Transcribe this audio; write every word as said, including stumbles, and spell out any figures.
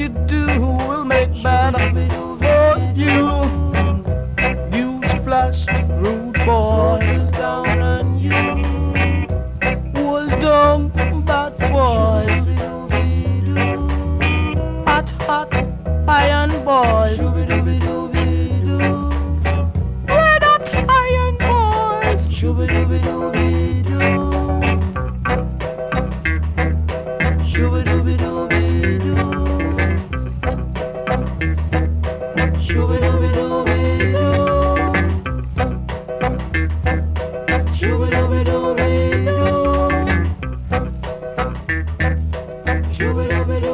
you do will make bad for you. News flash, rude boys down on you. Hold down, bad boys. Hot, hot, iron boys. Red hot iron boys. Shoo-ba-doo-ba-doo-ba-doo. Shoo-ba-doo-ba-doo-ba-doo. Shoo-ba-doo.